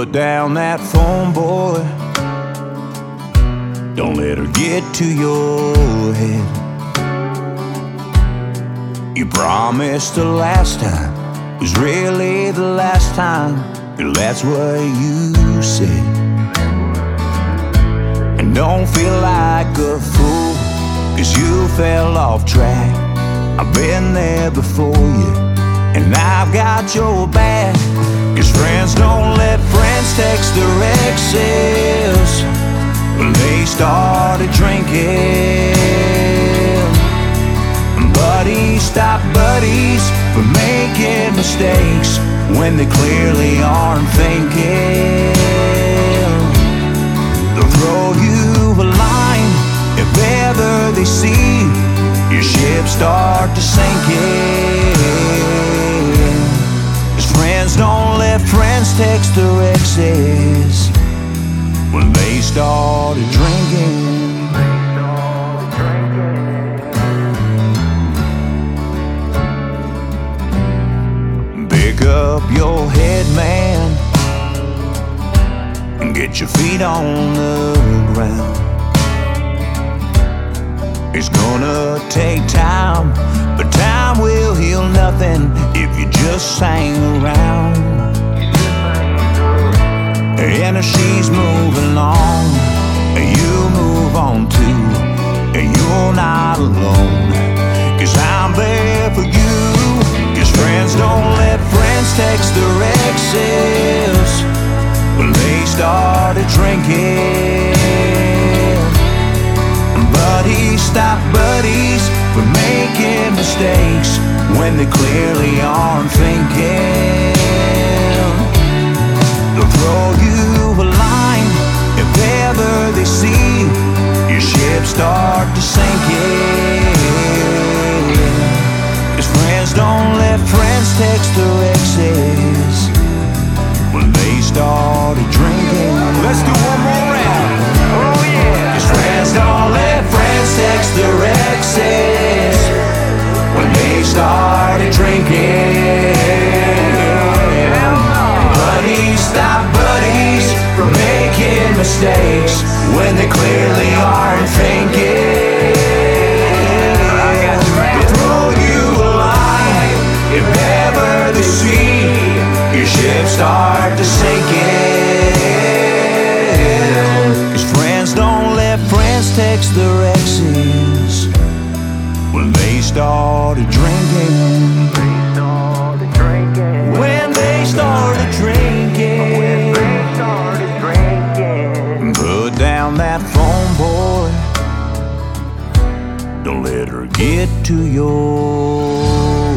Put down that phone, boy. Don't let her get to your head. You promised the last time was really the last time, and that's what you said. And don't feel like a fool, 'cause you fell off track. I've been there before you, and I've got your back. 'Cause friends don't let friends text their exes when they started drinking. Buddies stop buddies from making mistakes when they clearly aren't thinking. They'll throw you a line if ever they see your ship start to sinking. 'Cause friends don't let friends text their exes when they started drinking. Pick up your head, man, and get your feet on the ground. It's gonna take time, but time will heal nothing if you just hang around. And if she's moving on, you move on too, and you're not alone, 'cause I'm there for you. 'Cause friends don't let friends text their exes when they started drinking. Buddies stop buddies from making mistakes when they clearly aren't thinking. They'll throw you a line if ever they see your ship start to sinking. 'Cause friends don't let friends text their exes when they started drinking. Let's do one more round. Oh yeah. 'Cause friends don't let friends text their exes when they started drinking. Buddies stop buddies from making mistakes when they clearly aren't thinking. They'll throw you a line if ever they see your ship start to sinking. 'Cause friends don't let friends text their exes when they started drinking. When they started drinking. Put down that phone, boy. Don't let her get to your